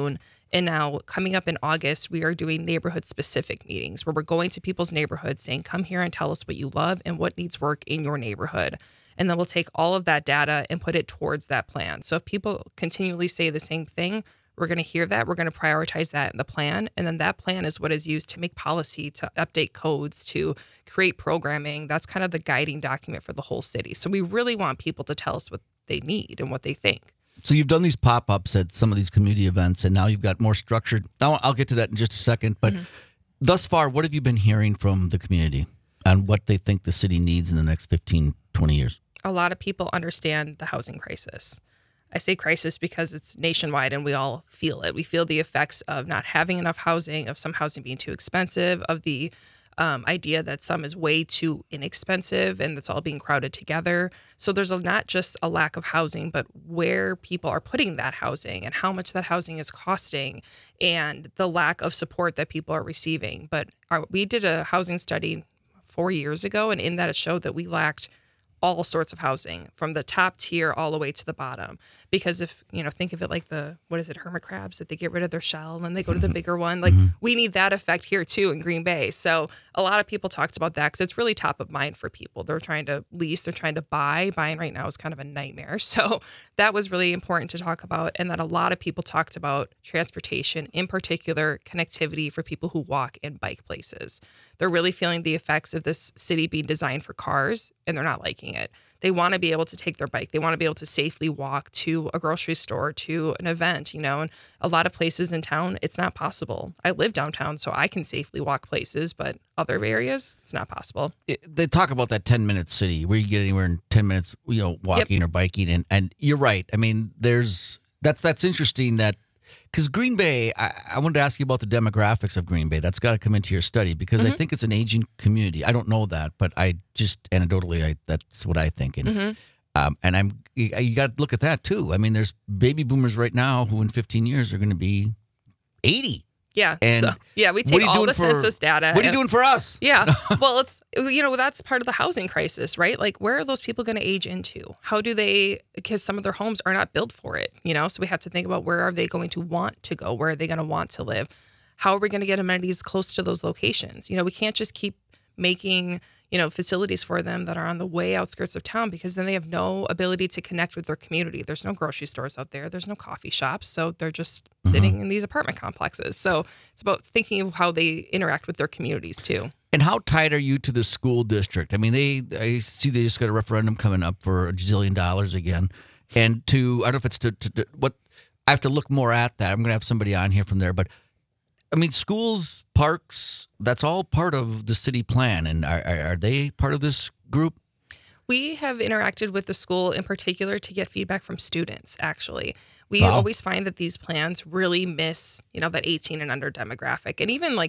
Speaker 8: And now coming up in August, we are doing neighborhood specific meetings where we're going to people's neighborhoods saying, come here and tell us what you love and what needs work in your neighborhood. And then we'll take all of that data and put it towards that plan. So if people continually say the same thing, we're going to hear that. We're going to prioritize that in the plan. And then that plan is what is used to make policy, to update codes, to create programming. That's kind of the guiding document for the whole city. So we really want people to tell us what they need and what they think.
Speaker 5: So you've done these pop-ups at some of these community events, and now you've got more structured. I'll get to that in just a second. But thus far, what have you been hearing from the community on what they think the city needs in the next 15, 20 years?
Speaker 8: A lot of people understand the housing crisis. I say crisis because it's nationwide and we all feel it. We feel the effects of not having enough housing, of some housing being too expensive, of the idea that some is way too inexpensive and it's all being crowded together. So there's not just a lack of housing, but where people are putting that housing and how much that housing is costing and the lack of support that people are receiving. But we did a housing study 4 years ago, and in that it showed that we lacked all sorts of housing from the top tier all the way to the bottom. Because if, think of it like hermit crabs, that they get rid of their shell and then they go to the bigger one. Like we need that effect here too in Green Bay. So a lot of people talked about that because it's really top of mind for people. They're trying to lease, they're trying to buy. Buying right now is kind of a nightmare. So that was really important to talk about. And that a lot of people talked about transportation, in particular connectivity for people who walk and bike places. They're really feeling the effects of this city being designed for cars, and they're not liking it. They want to be able to take their bike. They want to be able to safely walk to a grocery store, to an event, and a lot of places in town, it's not possible. I live downtown, so I can safely walk places, but other areas, it's not possible.
Speaker 5: They talk about that 10-minute city where you get anywhere in 10 minutes, walking or biking. And you're right. I mean, that's interesting that, because Green Bay, I wanted to ask you about the demographics of Green Bay. That's got to come into your study because I think it's an aging community. I don't know that, but I just anecdotally, that's what I think. And you got to look at that too. I mean, there's baby boomers right now who in 15 years are going to be 80.
Speaker 8: Yeah.
Speaker 5: And
Speaker 8: we take all the census data.
Speaker 5: What are you doing for us?
Speaker 8: Yeah. Well, it's, that's part of the housing crisis, right? Like, where are those people going to age into? How do they, because some of their homes are not built for it, so we have to think about where are they going to want to go? Where are they going to want to live? How are we going to get amenities close to those locations? We can't just keep making, facilities for them that are on the way outskirts of town, because then they have no ability to connect with their community. There's no grocery stores out there. There's no coffee shops. So they're just sitting in these apartment complexes. So it's about thinking of how they interact with their communities too.
Speaker 5: And how tied are you to the school district? I mean, I see they just got a referendum coming up for $1 zillion again. And I don't know if it's to what, I have to look more at that. I'm going to have somebody on here from there, but I mean, schools, parks, that's all part of the city plan. And are they part of this group?
Speaker 8: We have interacted with the school in particular to get feedback from students, actually. We always find that these plans really miss, that 18 and under demographic. And even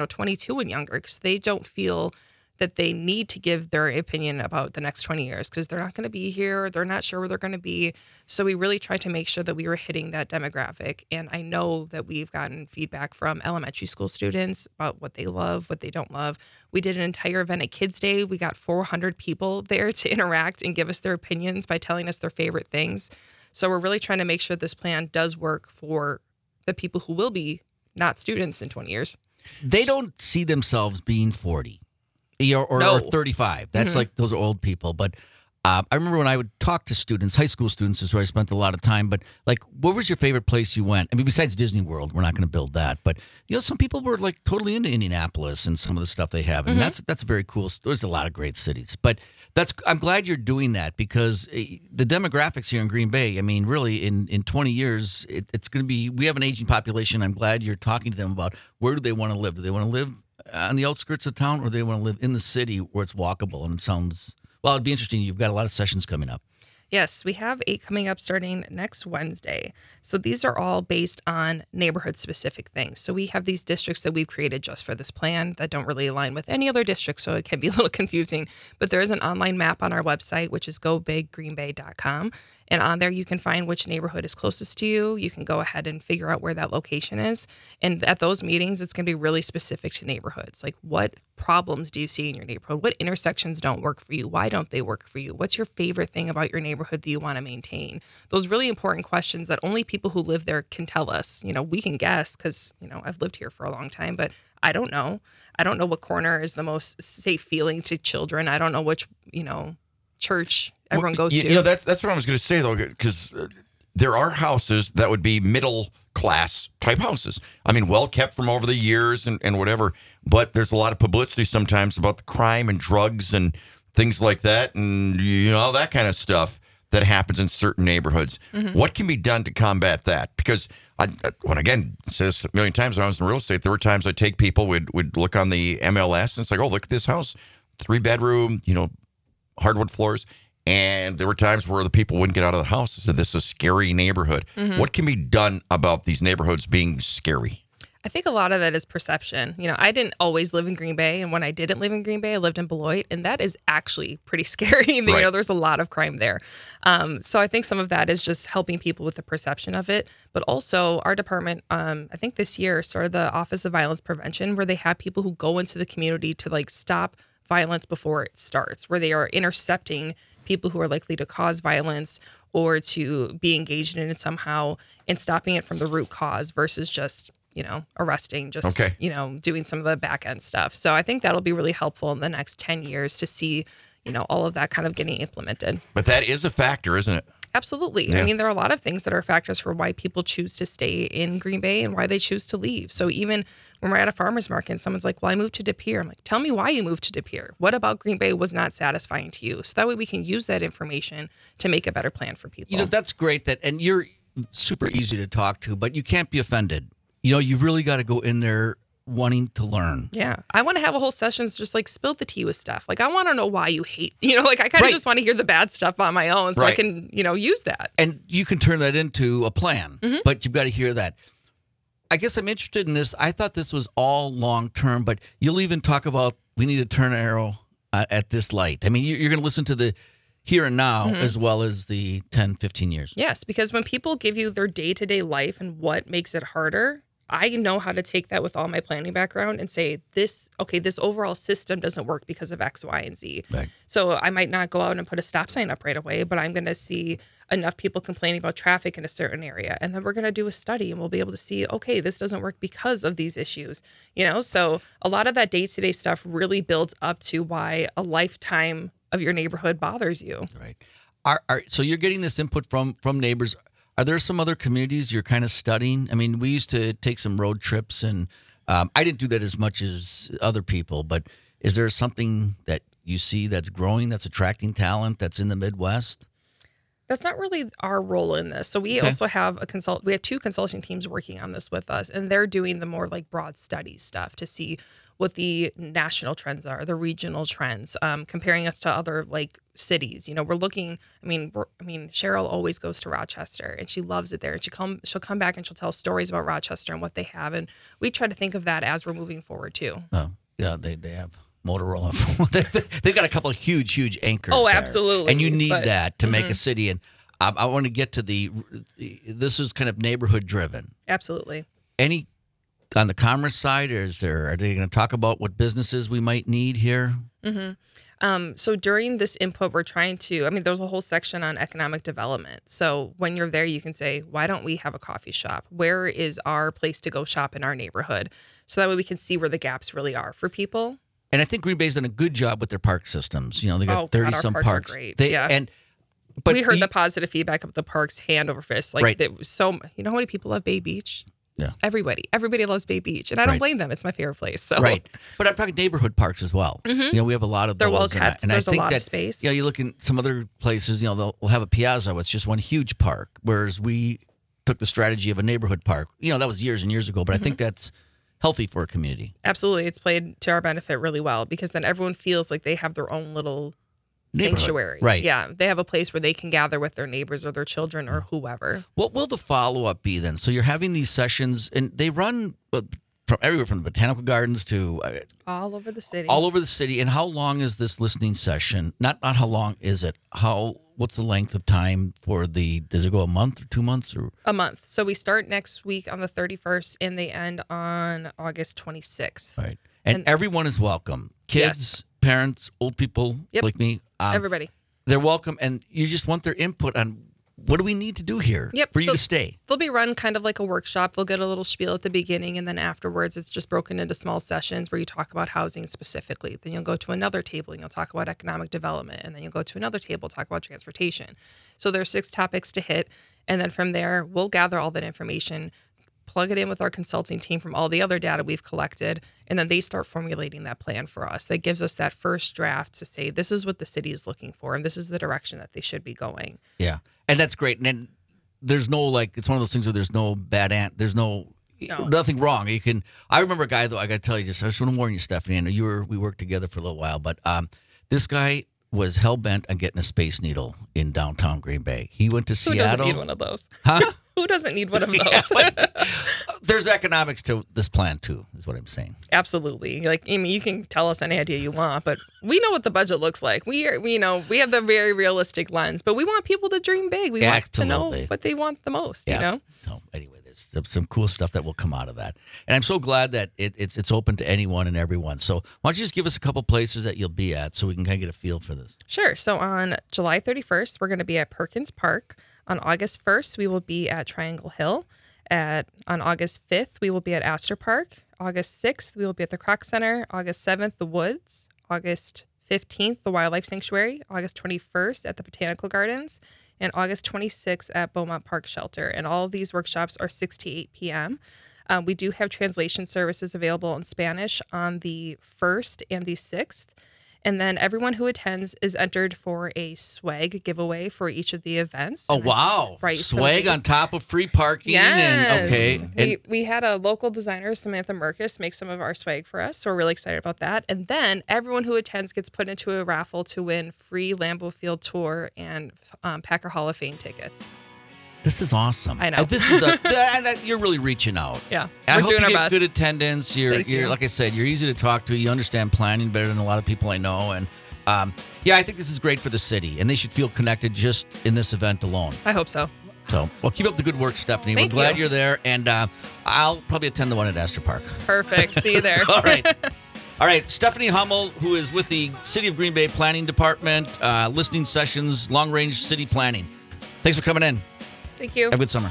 Speaker 8: 22 and younger, because they don't feel that they need to give their opinion about the next 20 years because they're not going to be here. They're not sure where they're going to be. So we really tried to make sure that we were hitting that demographic. And I know that we've gotten feedback from elementary school students about what they love, what they don't love. We did an entire event at Kids Day. We got 400 people there to interact and give us their opinions by telling us their favorite things. So we're really trying to make sure this plan does work for the people who will be not students in 20 years.
Speaker 5: They don't see themselves being 40. Or 35. That's like those are old people. But I remember when I would talk to students, high school students is where I spent a lot of time. But what was your favorite place you went? I mean, besides Disney World, we're not going to build that. But some people were totally into Indianapolis and some of the stuff they have, and that's very cool. There's a lot of great cities. But I'm glad you're doing that because the demographics here in Green Bay. I mean, really, in 20 years, it's going to be. We have an aging population. I'm glad you're talking to them about where do they want to live. Do they want to live on the outskirts of town, or they want to live in the city where it's walkable? And it sounds, it'd be interesting. You've got a lot of sessions coming up.
Speaker 8: Yes, we have 8 coming up starting next Wednesday. So these are all based on neighborhood-specific things. So we have these districts that we've created just for this plan that don't really align with any other district, so it can be a little confusing. But there is an online map on our website, which is gobiggreenbay.com. And on there, you can find which neighborhood is closest to you. You can go ahead and figure out where that location is. And at those meetings, it's going to be really specific to neighborhoods. Like, what problems do you see in your neighborhood? What intersections don't work for you? Why don't they work for you? What's your favorite thing about your neighborhood that you want to maintain? Those really important questions that only people who live there can tell us. We can guess because, I've lived here for a long time, but I don't know. I don't know what corner is the most safe feeling to children. I don't know which, church everyone goes to.
Speaker 3: That's what I was going to say, though, because there are houses that would be middle class type houses. I mean, well kept from over the years and whatever, but there's a lot of publicity sometimes about the crime and drugs and things like that, and that kind of stuff that happens in certain neighborhoods.
Speaker 8: Mm-hmm.
Speaker 3: What can be done to combat that? Because when again, it says a million times when I was in real estate, there were times I'd take people, would look on the MLS and it's like, oh, look at this house, 3-bedroom, hardwood floors. And there were times where the people wouldn't get out of the house. So this is a scary neighborhood.
Speaker 8: Mm-hmm.
Speaker 3: What can be done about these neighborhoods being scary?
Speaker 8: I think a lot of that is perception. I didn't always live in Green Bay. And when I didn't live in Green Bay, I lived in Beloit. And that is actually pretty scary.
Speaker 3: Right.
Speaker 8: There's a lot of crime there. So I think some of that is just helping people with the perception of it. But also our department, I think this year started the Office of Violence Prevention, where they have people who go into the community to stop violence before it starts, where they are intercepting people who are likely to cause violence or to be engaged in it somehow and stopping it from the root cause versus just, arresting, just, doing some of the back end stuff. So I think that'll be really helpful in the next 10 years to see, all of that kind of getting implemented.
Speaker 3: But that is a factor, isn't it?
Speaker 8: Absolutely.
Speaker 3: Yeah.
Speaker 8: I mean, there are a lot of things that are factors for why people choose to stay in Green Bay and why they choose to leave. So even when we're at a farmer's market and someone's like, well, I moved to De Pere. I'm like, tell me why you moved to De Pere. What about Green Bay was not satisfying to you? So that way we can use that information to make a better plan for people.
Speaker 5: That's great and you're super easy to talk to, but you can't be offended. You've really got to go in there wanting to learn.
Speaker 8: Yeah. I want to have a whole sessions just spill the tea with stuff. I want to know why you hate, I kind of just want to hear the bad stuff on my own so I can, use that.
Speaker 5: And you can turn that into a plan, but you've got to hear that. I guess I'm interested in this. I thought this was all long term, but you'll even talk about we need to turn an arrow at this light. I mean, you're going to listen to the here and now as well as the 10, 15 years.
Speaker 8: Yes, because when people give you their day-to-day life and what makes it harder, I know how to take that with all my planning background and say this overall system doesn't work because of X, Y, and Z.
Speaker 5: Right.
Speaker 8: So I might not go out and put a stop sign up right away, but I'm going to see enough people complaining about traffic in a certain area. And then we're going to do a study and we'll be able to see, okay, this doesn't work because of these issues. So a lot of that day-to-day stuff really builds up to why a lifetime of your neighborhood bothers you.
Speaker 5: Right. So you're getting this input from neighbors. Are there some other communities you're kind of studying? I mean, we used to take some road trips, and I didn't do that as much as other people, but is there something that you see that's growing, that's attracting talent, that's in the Midwest?
Speaker 8: That's not really our role in this. So we also have we have 2 consulting teams working on this with us, and they're doing the more broad studies stuff to see what the national trends are, the regional trends, comparing us to other cities. We're looking. I mean, Cheryl always goes to Rochester, and she loves it there. And she'll come back and she'll tell stories about Rochester and what they have, and we try to think of that as we're moving forward too.
Speaker 5: Oh, yeah, they have Motorola. They've got a couple of huge anchors.
Speaker 8: Oh,
Speaker 5: there.
Speaker 8: absolutely.
Speaker 5: And you need that to make a city. And I want to get to this is kind of neighborhood driven.
Speaker 8: Absolutely.
Speaker 5: Any on the commerce side, are they going to talk about what businesses we might need here?
Speaker 8: So during this input, we're trying to, there's a whole section on economic development. So when you're there, you can say, why don't we have a coffee shop? Where is our place to go shop in our neighborhood? So that way we can see where the gaps really are for people.
Speaker 5: And I think Green Bay's done a good job with their park systems. They got 30-some
Speaker 8: our
Speaker 5: parks.
Speaker 8: Are great.
Speaker 5: But
Speaker 8: we heard the positive feedback of the parks hand over fist. That was so. You know how many people love Bay Beach?
Speaker 5: Yeah.
Speaker 8: Everybody loves Bay Beach, and I don't blame them. It's my favorite place. So.
Speaker 5: Right, but I'm talking neighborhood parks as well. We have a lot of those.
Speaker 8: They're well kept.
Speaker 5: And
Speaker 8: There's
Speaker 5: I think
Speaker 8: a lot
Speaker 5: that,
Speaker 8: of space.
Speaker 5: You look in some other places. They'll have a piazza with just one huge park, whereas we took the strategy of a neighborhood park. That was years and years ago, but I think that's healthy for a community.
Speaker 8: Absolutely, it's played to our benefit really well because then everyone feels like they have their own little sanctuary.
Speaker 5: Right.
Speaker 8: Yeah. They have a place where they can gather with their neighbors or their children or whoever.
Speaker 5: What will the follow-up be then? So you're having these sessions, and they run from everywhere from the botanical gardens to
Speaker 8: all over the city.
Speaker 5: All over the city. And how long is this listening session? Not how long is it? What's the length of time for does it go a month or 2 months or?
Speaker 8: A month. So we start next week on the 31st and they end on August 26th.
Speaker 5: Right. And everyone is welcome. Kids, parents, old people like me.
Speaker 8: Everybody.
Speaker 5: They're welcome, and you just want their input on what do we need to do here for you to stay.
Speaker 8: They'll be run kind of like a workshop. They'll get a little spiel at the beginning, and then afterwards it's just broken into small sessions where you talk about housing specifically. Then you'll go to another table and you'll talk about economic development, and then you'll go to another table, talk about transportation. So there's 6 topics to hit, and then from there we'll gather all that information, plug it in with our consulting team from all the other data we've collected, and then they start formulating that plan for us. That gives us that first draft to say, this is what the city is looking for, and this is the direction that they should be going.
Speaker 5: Yeah. And that's great. And then there's no, it's one of those things where there's no bad there's nothing wrong. I remember a guy, though, I got to tell you, I just want to warn you, Stephanie, I know we worked together for a little while, but this guy was hell-bent on getting a Space Needle in downtown Green Bay. He went to Seattle.
Speaker 8: Who doesn't need one of those?
Speaker 5: Huh?
Speaker 8: Who doesn't need one of those?
Speaker 5: There's economics to this plan, too, is what I'm saying.
Speaker 8: Absolutely. You can tell us any idea you want, but we know what the budget looks like. We have the very realistic lens, but we want people to dream big. We want to know what they want the most, you know?
Speaker 5: So anyway, there's some cool stuff that will come out of that. And I'm so glad that it's open to anyone and everyone. So why don't you just give us a couple places that you'll be at so we can kind of get a feel for this?
Speaker 8: Sure. So on July 31st, we're going to be at Perkins Park. On August 1st, we will be at Triangle Hill. On August 5th, we will be at Astor Park. August 6th, we will be at the Kroc Center. August 7th, the Woods. August 15th, the Wildlife Sanctuary. August 21st, at the Botanical Gardens. And August 26th at Beaumont Park Shelter. And all of these workshops are 6 to 8 p.m. We do have translation services available in Spanish on the 1st and the 6th. And then everyone who attends is entered for a swag giveaway for each of the events.
Speaker 5: Oh, wow.
Speaker 8: Right.
Speaker 5: Swag on top of free parking.
Speaker 8: Yes.
Speaker 5: And
Speaker 8: we had a local designer, Samantha Merkus, make some of our swag for us. So we're really excited about that. And then everyone who attends gets put into a raffle to win free Lambeau Field tour and Packer Hall of Fame tickets.
Speaker 5: This is awesome.
Speaker 8: I know.
Speaker 5: This is you're really reaching out.
Speaker 8: Yeah,
Speaker 5: I hope
Speaker 8: doing
Speaker 5: you
Speaker 8: our
Speaker 5: get
Speaker 8: best.
Speaker 5: good attendance. You're like I said, you're easy to talk to. You understand planning better than a lot of people I know. And I think this is great for the city, and they should feel connected just in this event alone.
Speaker 8: I hope so.
Speaker 5: So, well, keep up the good work, Stephanie.
Speaker 8: Thank
Speaker 5: We're glad
Speaker 8: you.
Speaker 5: you're there, and I'll probably attend the one at Astor Park.
Speaker 8: Perfect. See you there.
Speaker 5: All right. All right, Stephanie Hummel, who is with the City of Green Bay Planning Department, listening sessions, long-range city planning. Thanks for coming in.
Speaker 8: Thank you.
Speaker 5: Have a good summer.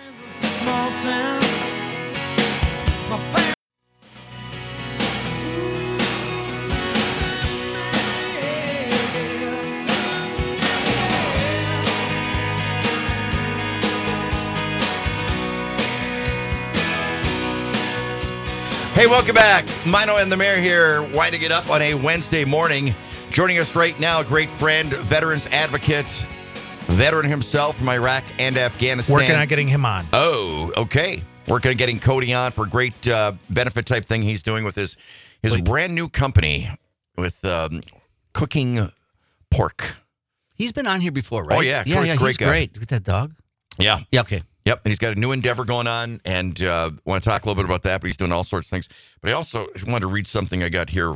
Speaker 3: Hey, welcome back. Mino and the Mayor here. Why to get up on a Wednesday morning? Joining us right now, great friend, veterans advocate, veteran himself from Iraq and Afghanistan.
Speaker 6: Working on getting him on.
Speaker 3: Oh, okay. Working on getting Cody on for a great benefit type thing he's doing with his brand new company with cooking pork.
Speaker 5: He's been on here before, right?
Speaker 3: Oh, yeah. Cody's a great
Speaker 5: he's
Speaker 3: guy.
Speaker 5: great. Look at that dog.
Speaker 3: Yeah.
Speaker 5: Yeah, okay.
Speaker 3: Yep, and he's got a new endeavor going on, and want to talk a little bit about that, but he's doing all sorts of things. But I also wanted to read something I got here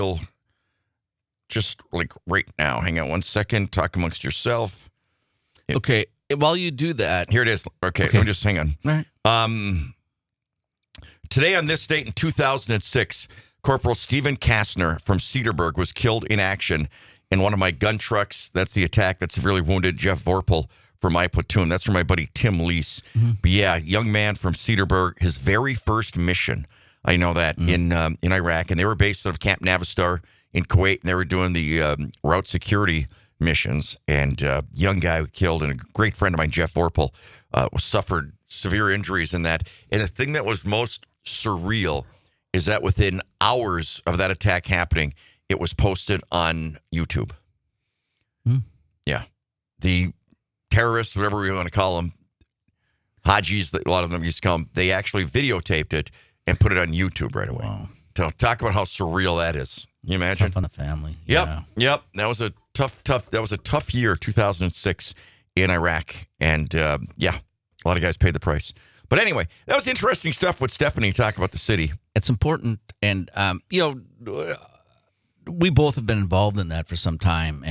Speaker 3: just like right now. Hang on one second. Talk amongst yourself.
Speaker 5: Okay, while you do that.
Speaker 3: Here it is. Okay. Let me just hang on.
Speaker 5: All right.
Speaker 3: Today on this date in 2006, Corporal Stephen Kastner from Cedarburg was killed in action in one of my gun trucks. That's the attack that severely wounded Jeff Vorpal from my platoon. That's from my buddy Tim Lease. But yeah, young man from Cedarburg, his very first mission, I know that, in Iraq. And they were based out of Camp Navistar in Kuwait, and they were doing the route security missions. And young guy killed, and a great friend of mine, Jeff Vorpal, suffered severe injuries in that. And the thing that was most surreal is that within hours of that attack happening, it was posted on YouTube. Yeah. The terrorists, whatever we want to call them, Hajis, a lot of them used to call them, they actually videotaped it and put it on YouTube right away.
Speaker 5: Wow.
Speaker 3: So talk about how surreal that is. Can you imagine?
Speaker 5: Tough on the family.
Speaker 3: Yep.
Speaker 5: Yeah.
Speaker 3: Yep. That was a tough year, 2006 in Iraq. And a lot of guys paid the price. But anyway, that was interesting stuff with Stephanie talking about the city.
Speaker 5: It's important. And, we both have been involved in that for some time. And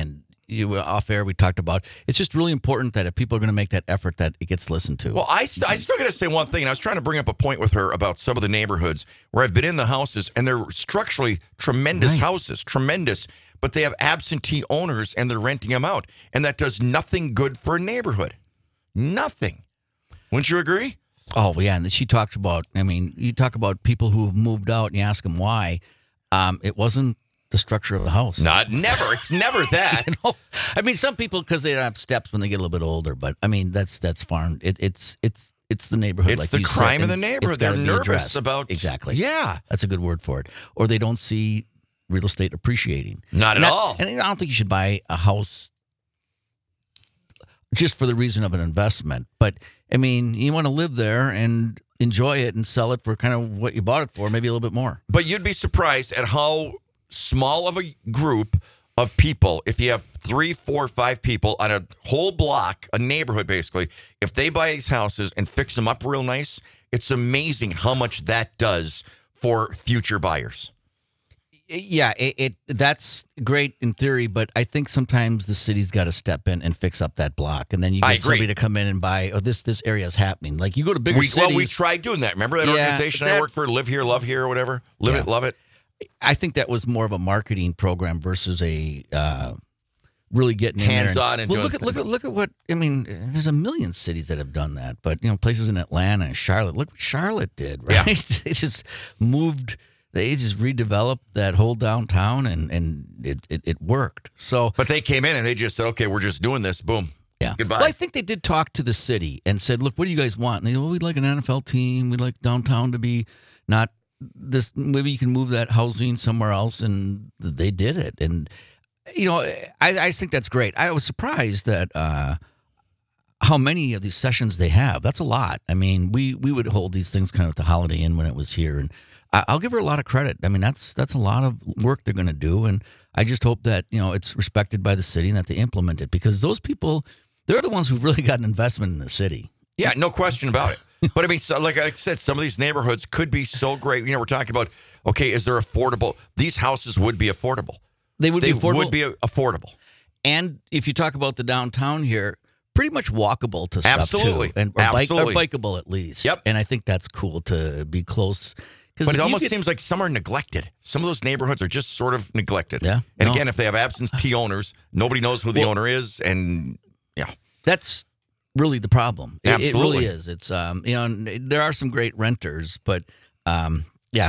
Speaker 5: off air we talked about. It's just really important that if people are going to make that effort, that it gets listened to.
Speaker 3: Well, I still got to say one thing, and I was trying to bring up a point with her about some of the neighborhoods where I've been in the houses, and they're structurally tremendous houses, tremendous, but they have absentee owners, and they're renting them out, and that does nothing good for a neighborhood. Nothing. Wouldn't you agree?
Speaker 5: Oh, yeah, and then she talks about, I mean, you talk about people who have moved out, and you ask them why. It wasn't the structure of the house.
Speaker 3: Never. It's never that.
Speaker 5: I mean, some people, because they don't have steps when they get a little bit older, but I mean, that's fine. It's the neighborhood.
Speaker 3: It's
Speaker 5: like
Speaker 3: the
Speaker 5: you
Speaker 3: crime
Speaker 5: said,
Speaker 3: of the
Speaker 5: and
Speaker 3: neighborhood.
Speaker 5: it's
Speaker 3: They're
Speaker 5: gotta be
Speaker 3: nervous
Speaker 5: addressed.
Speaker 3: about
Speaker 5: Exactly.
Speaker 3: Yeah,
Speaker 5: that's a good word for it. Or they don't see real estate appreciating.
Speaker 3: Not at all.
Speaker 5: And I don't think you should buy a house just for the reason of an investment. But I mean, you want to live there and enjoy it and sell it for kind of what you bought it for, maybe a little bit more.
Speaker 3: But you'd be surprised at how small of a group of people, if you have 3, 4, 5 people on a whole block, a neighborhood basically, if they buy these houses and fix them up real nice, it's amazing how much that does for future buyers.
Speaker 5: Yeah, that's great in theory, but I think sometimes the city's got to step in and fix up that block, and then you get somebody to come in and buy. Oh, this area is happening. Like you go to bigger cities.
Speaker 3: Well, we tried doing that. Remember that organization I worked for, Live Here, Love Here, or whatever. Live it, love it.
Speaker 5: I think that was more of a marketing program versus a really getting in
Speaker 3: hands-on
Speaker 5: there.
Speaker 3: and
Speaker 5: Well, look at what I mean. There's a million cities that have done that, but places in Atlanta and Charlotte. Look what Charlotte did, right?
Speaker 3: Yeah.
Speaker 5: They just moved. They just redeveloped that whole downtown, and it worked. So,
Speaker 3: but they came in and they just said, "Okay, we're just doing this." Boom.
Speaker 5: Yeah.
Speaker 3: Goodbye.
Speaker 5: Well, I think they did talk to the city and said, "Look, what do you guys want?" And they, well, we'd like an NFL team. We'd like downtown to be not this. Maybe you can move that housing somewhere else, and they did it. And I think that's great. I was surprised that how many of these sessions they have. That's a lot. I mean, we would hold these things kind of at the Holiday Inn when it was here, and I'll give her a lot of credit. I mean, that's a lot of work they're going to do, and I just hope that it's respected by the city and that they implement it, because those people, they're the ones who've really got an investment in the city.
Speaker 3: Yeah, no question about it. But I mean, like I said, some of these neighborhoods could be so great. We're talking about, okay, is there affordable? These houses would be affordable.
Speaker 5: They would be
Speaker 3: affordable.
Speaker 5: And if you talk about the downtown here, pretty much walkable to stuff
Speaker 3: Absolutely.
Speaker 5: too, and or bikeable at least.
Speaker 3: Yep.
Speaker 5: And I think that's cool to be close.
Speaker 3: But it almost seems like some are neglected. Some of those neighborhoods are just sort of neglected.
Speaker 5: Yeah.
Speaker 3: And again, if they have absentee owners, nobody knows who the owner is, and
Speaker 5: that's really the problem.
Speaker 3: Absolutely.
Speaker 5: It really is. It's there are some great renters, but I'm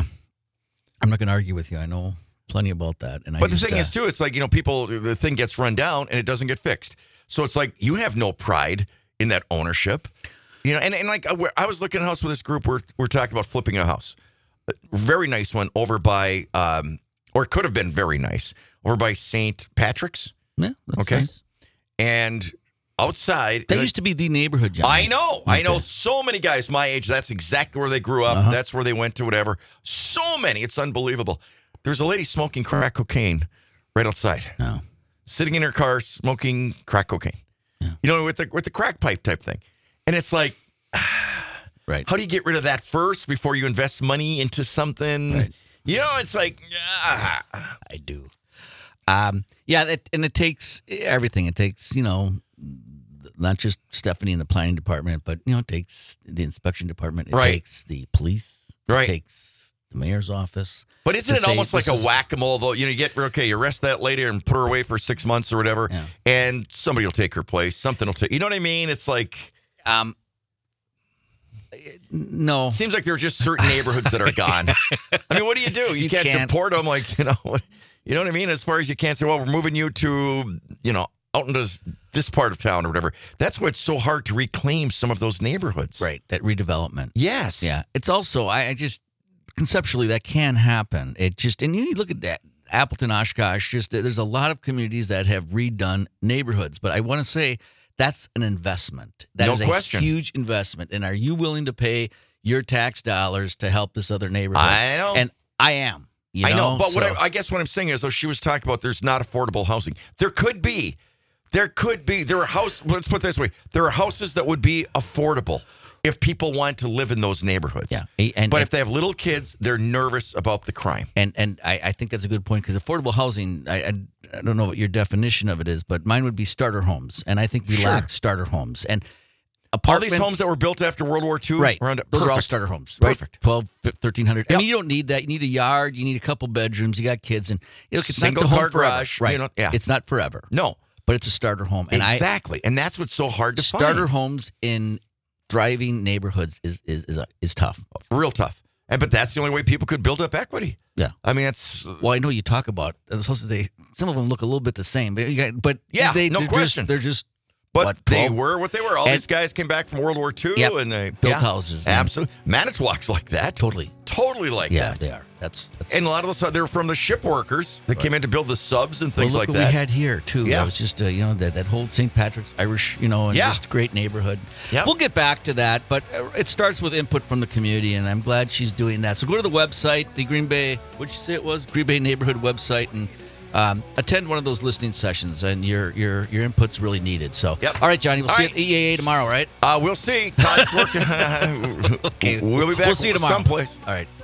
Speaker 5: not going to argue with you. I know plenty about that. And
Speaker 3: but the thing is too, it's like people, the thing gets run down and it doesn't get fixed. So it's like you have no pride in that ownership, And like I was looking at a house with this group. We're talking about flipping a house. Very nice one over by, or it could have been very nice, over by St. Patrick's.
Speaker 5: Yeah, that's
Speaker 3: okay.
Speaker 5: nice.
Speaker 3: And outside.
Speaker 5: That used to be the neighborhood, John.
Speaker 3: I know. I know so many guys my age. That's exactly where they grew up. That's where they went to, whatever. So many. It's unbelievable. There's a lady smoking crack cocaine right outside.
Speaker 5: Oh.
Speaker 3: Sitting in her car smoking crack cocaine.
Speaker 5: Yeah.
Speaker 3: With the crack pipe type thing. And it's like,
Speaker 5: right.
Speaker 3: How do you get rid of that first before you invest money into something?
Speaker 5: Right.
Speaker 3: It's like,
Speaker 5: I do. And it takes everything. It takes, not just Stephanie in the planning department, but, it takes the inspection department. It takes the police.
Speaker 3: Right.
Speaker 5: It takes the mayor's office.
Speaker 3: But isn't it almost like a whack-a-mole, though? You arrest that lady and put her away for 6 months or whatever, and somebody will take her place. Something will take, you know what I mean? It's like,
Speaker 5: no.
Speaker 3: Seems like there are just certain neighborhoods that are gone. I mean, what do? You can't deport them, you know what I mean? As far as you can't say, well, we're moving you to, out into this part of town or whatever. That's why it's so hard to reclaim some of those neighborhoods.
Speaker 5: Right, that redevelopment.
Speaker 3: Yes.
Speaker 5: Yeah. It's also, I just, conceptually, that can happen. It just, and you look at that, Appleton, Oshkosh, there's a lot of communities that have redone neighborhoods. But I want to say, that's an investment. That is a huge investment. And are you willing to pay your tax dollars to help this other neighborhood?
Speaker 3: I know.
Speaker 5: And I am.
Speaker 3: I know. But I guess what I'm saying is, though, she was talking about there's not affordable housing. There could be. There are houses, let's put it this way. There are houses that would be affordable. if people want to live in those neighborhoods.
Speaker 5: Yeah.
Speaker 3: But if they have little kids, they're nervous about the crime.
Speaker 5: And I think that's a good point, because affordable housing, I don't know what your definition of it is, but mine would be starter homes. And I think we lack starter homes. And
Speaker 3: All
Speaker 5: apartments,
Speaker 3: these homes that were built after World War II,
Speaker 5: right? Those are all
Speaker 3: perfect.
Speaker 5: starter homes, right?
Speaker 3: Perfect.
Speaker 5: 1,300. I
Speaker 3: Yep.
Speaker 5: mean, you don't need that. You need a yard. You need a couple bedrooms. You got kids, and look, it's
Speaker 3: Single
Speaker 5: not the
Speaker 3: car
Speaker 5: home forever.
Speaker 3: garage,
Speaker 5: right?
Speaker 3: you know, yeah.
Speaker 5: It's not forever.
Speaker 3: No,
Speaker 5: But it's a starter home, and
Speaker 3: exactly. And that's what's so hard to
Speaker 5: starter
Speaker 3: find.
Speaker 5: homes in thriving neighborhoods is tough.
Speaker 3: Real tough. But that's the only way people could build up equity.
Speaker 5: Yeah.
Speaker 3: I mean, that's
Speaker 5: Well, I know you talk about some of them look a little bit the same, but
Speaker 3: Yeah,
Speaker 5: they're
Speaker 3: no question.
Speaker 5: They're just
Speaker 3: But
Speaker 5: what,
Speaker 3: they
Speaker 5: 12?
Speaker 3: were what they were. All
Speaker 5: And-
Speaker 3: these guys came back from World War II,
Speaker 5: Yep.
Speaker 3: and they
Speaker 5: Built houses and-
Speaker 3: Absolutely, Manitowoc's like that.
Speaker 5: Totally.
Speaker 3: like
Speaker 5: Yeah,
Speaker 3: that.
Speaker 5: they are. That's
Speaker 3: And a lot of those, they're from the ship workers that came in to build the subs and things
Speaker 5: look
Speaker 3: like
Speaker 5: what
Speaker 3: that.
Speaker 5: we had here too.
Speaker 3: Yeah.
Speaker 5: It was just that whole St. Patrick's Irish, and
Speaker 3: Yeah.
Speaker 5: just great neighborhood.
Speaker 3: Yep.
Speaker 5: We'll get back to that, but it starts with input from the community, and I'm glad she's doing that. So go to the website, the Green Bay, what'd you say it was? Green Bay neighborhood website, and attend one of those listening sessions, and your input's really needed. So,
Speaker 3: Yep.
Speaker 5: all right, Johnny, we'll
Speaker 3: All
Speaker 5: see
Speaker 3: right.
Speaker 5: you at EAA tomorrow, right?
Speaker 3: We'll see. Todd's working.
Speaker 5: Okay.
Speaker 3: We'll be back
Speaker 5: We'll see you tomorrow.
Speaker 3: someplace.
Speaker 5: All right.